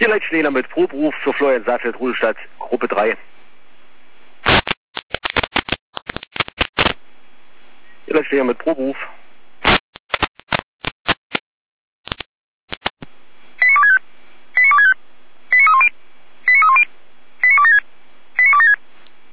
Hier Leitschneider mit Proberuf für Florian Saalfeld, Ruhestadt, Gruppe 3. Hier Leitschneider mit Proberuf.